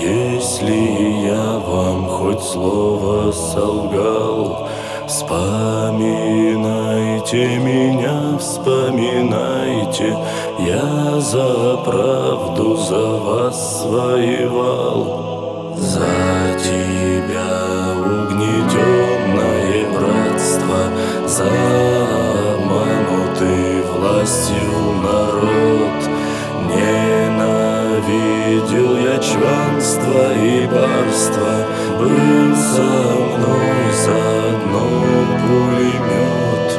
Если я вам хоть слово солгал, вспоминайте меня, вспоминайте. Я за правду за вас воевал, за тебя угнетенное братство, за обманутый властью народ. Ненавидел я чванство и барство, был со мной заодно пулемет.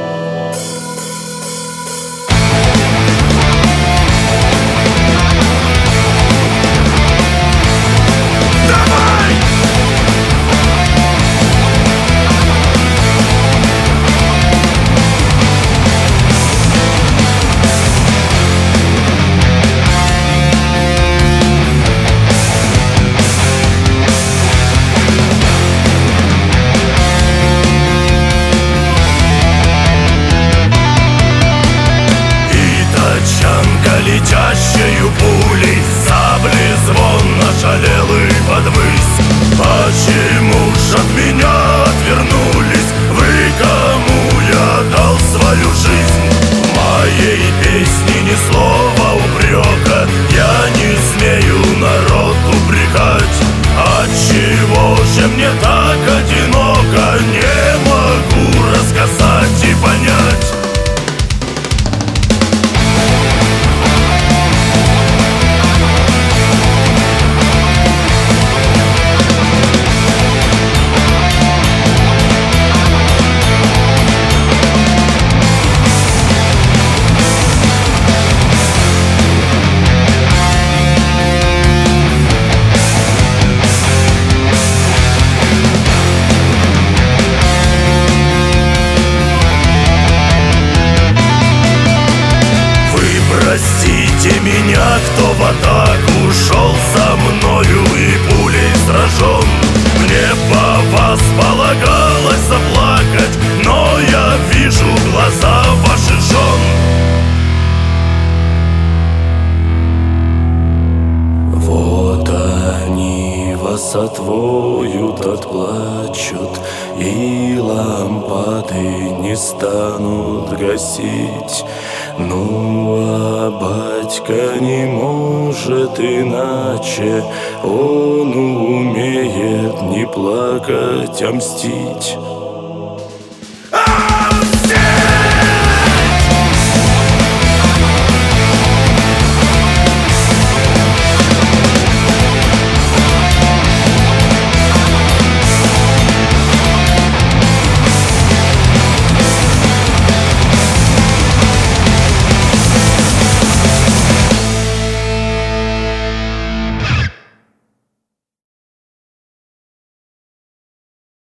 Летящею пулей сабли звон нашалел и подвысь. Почему ж от меня отвернулись вы, кому я дал свою жизнь? В моей песне ни слова упрека, я не смею народ упрекать. Отчего же мне так одиноко, не могу рассказать и понять. Простите меня, кто в атаку шел со мною и пулей сражен. Мне по вас полагалось заплакать, но я вижу глаза ваших жен. Вот они вас отвоют, отплачут, и лампады не станут гасить. Ну, а батька не может иначе, он умеет не плакать, а мстить.